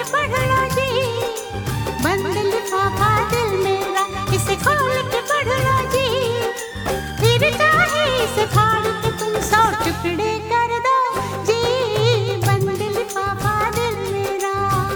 पढ़ लो जी। बंद लिफाफा दिल मेरा, इसे खोल के पढ़ लो जी। फिर चाहे इसे फाड़ के तुम 100 टुकड़े कर दो जी। बंद लिफाफा दिल मेरा।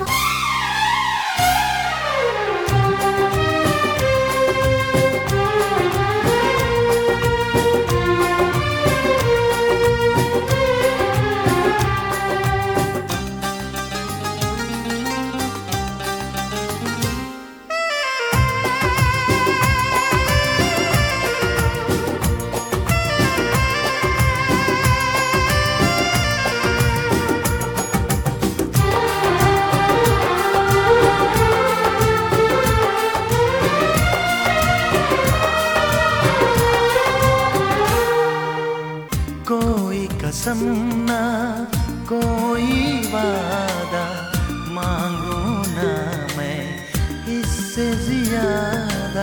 कोई कसम ना कोई वादा मांगू ना मैं इससे ज्यादा।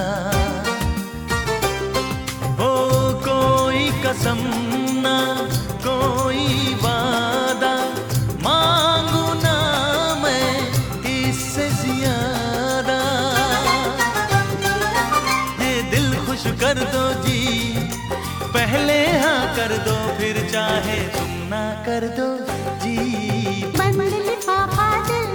ओ कोई कसम ना कोई वादा मांगू ना मैं इससे ज्यादा। ये दिल खुश कर दो जी, पहले हाँ कर दो, फिर चाहे तुम ना कर दो जी। बंद लिफाफा दिल